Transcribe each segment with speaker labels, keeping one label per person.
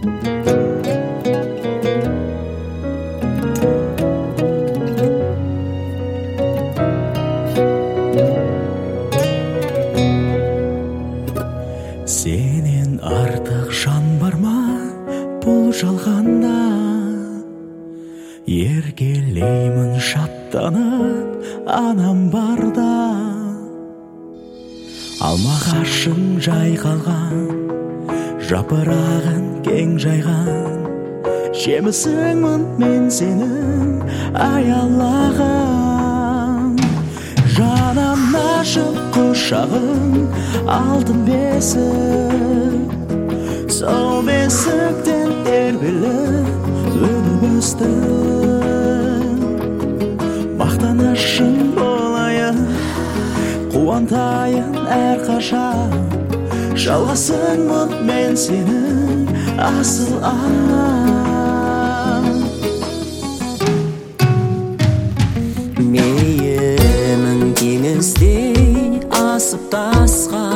Speaker 1: Сенен артық жан бар ма бұл жалғанда? Еркелеймін шаттанып анам барда. Алмағашың жайқалған, жапырағын кең жайған, жемісіңмін мен сенің аялаған. Жаным ашып құшағың алтын бесік, сол бесіктен тербеліп өніп өстім. Мақтанышың болайын, қуантайын әрқашан, жалғасыңмын мен сенің асыл анам.
Speaker 2: Мейірімің теңіздей асып тасқа,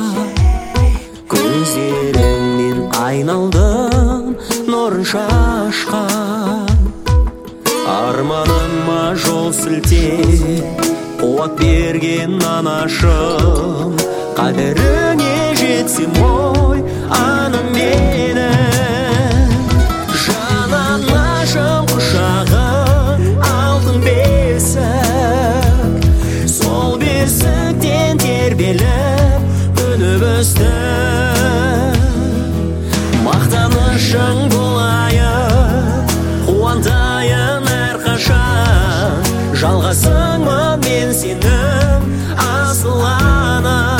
Speaker 2: көздеріңнен айналдым нұрын шашқан. Арманыма жол сілтеп қуат берген анашым, қадіріңе жетсем ой анам менің. Жаным ашып құшағың алтын бесік, сол бесіктен тербеліп өніп өстім. Мақтанышың болайын, қуантайын әрқашан, жалғасыңмын мен сенің асыл анам.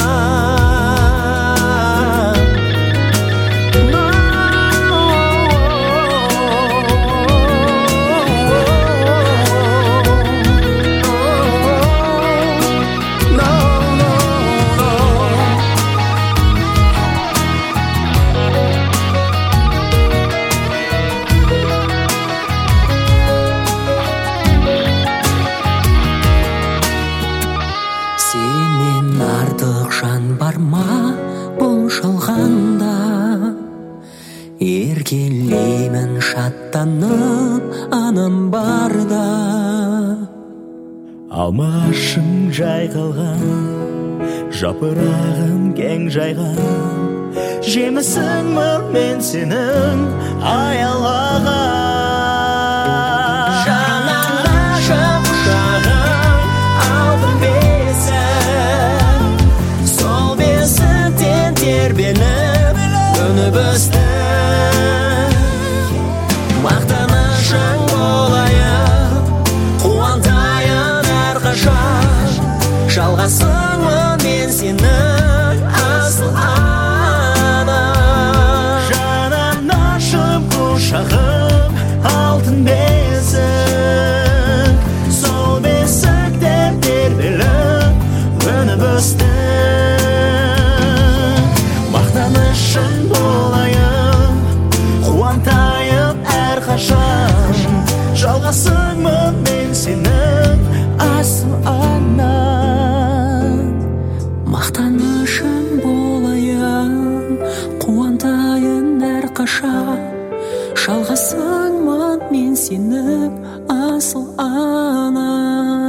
Speaker 2: Сенен артық жан бар ма бұл жалғанда? Еркелеймін шаттанып анам барда.
Speaker 1: Алмағашың жайқалған, жапырағын кең жайған, жемісіңмін мен сенің аялаған.
Speaker 2: Тербеліп өніп өстім. Мақтанышың болайын, қуантайын әрқашан, жалғасыңмын мен сенің асыл анам.
Speaker 1: Жаным ашып құшағың алтын бесік, сол бесіктен тербеліп өніп өстім. Мақтанышың болайын, қуантайын әрқашан, жалғасыңмын мен сенің асыл анам.
Speaker 2: Мақтанышың болайын, қуантайын әрқашан, жалғасыңмын мен сенің асыл анам.